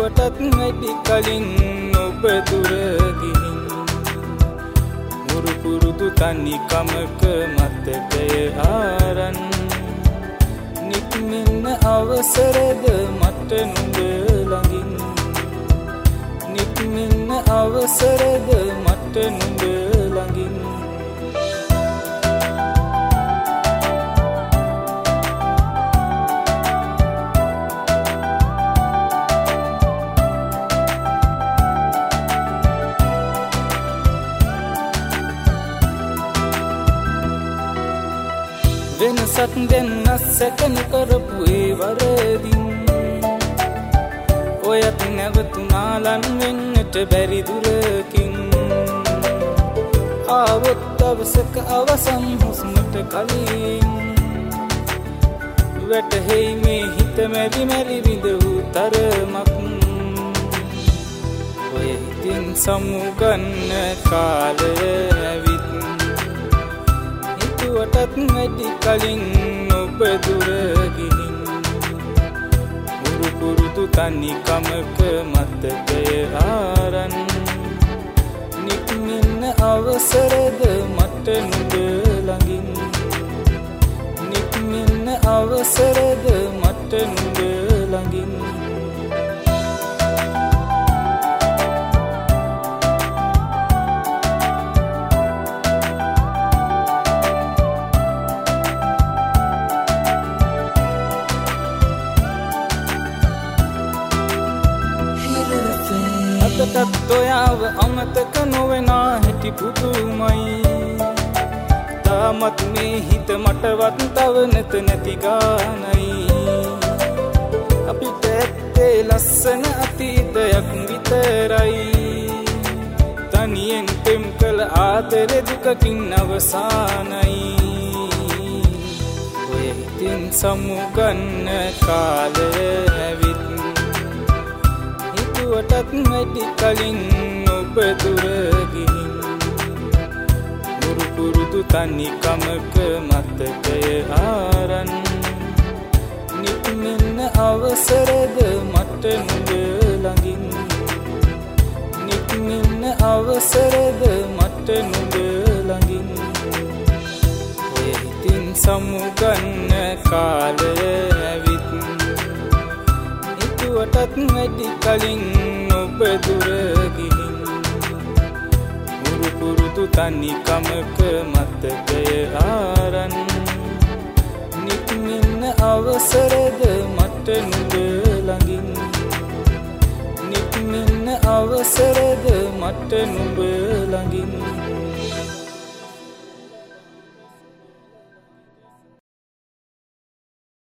හිතුවටත් වැඩි කලින් ඔබ දුර ගිහින් මුරු පුරුදු තනි කමක මතකය ආරන් නික්මෙන්න අවසරද මට නුඹ ළඟින් නික්මෙන්න අවසරද මට නුඹ ළඟින් වෙනසක් දෙන්න සැකන කරපු ඒ වරදින් ඔයත් නැවතුනාලන් වෙන්නට බැරි දුරකින් ආවොත් දවසක අවසන් හුස්මට කලින් වැටහෙයි මේ හිත මැරි මැරි විඳවූ තරමක් ඔය හිතින් සමුගන්න කාලය ඇවිත් හිතුවටත් වැඩි කලින් ඔබ දුර ගිහින් මුරු පුරුදු තනි කමක මතකය ආරන් නික්මෙන්න අවසරද මට නුඹ ළඟින් නික්මෙන්න අවසරද මට නුඹ ළඟින් අදටත් ඔයාව අමතක නොවෙනා හැටි පුදුමයි තාමත් මේ හිත මටවත් තව නැත නැති ගානයි අපිට ඇත්තේ ලස්සන අතීතයක් විතරයි තනියෙන් පෙම් කළ ආදරෙ දුකකින් අවසානයි ඔය හිතින් සමුගන්න කාලය ඇවිත් හිතුවටත් වැඩි කලින් ඔබ දුර ගිහින් මුරු පුරුදු තනි කමක මතකය ආරන් නික්මෙන්න අවසරද මට නුඹ ළඟින් නික්මෙන්න අවසරද මට නුඹ ළඟින් ඔය හිතින් සමුගන්න කාලය ඇවිත් හිතුවටත් වැඩි කලින් ඔබ දුර ගිහින් මුරු පුරුදු තනි කමක මතකය ආරන් නික්මෙන්න අවසරද මට නුඹ ළඟින් නික්මෙන්න අවසරද මට නුඹ ළඟින්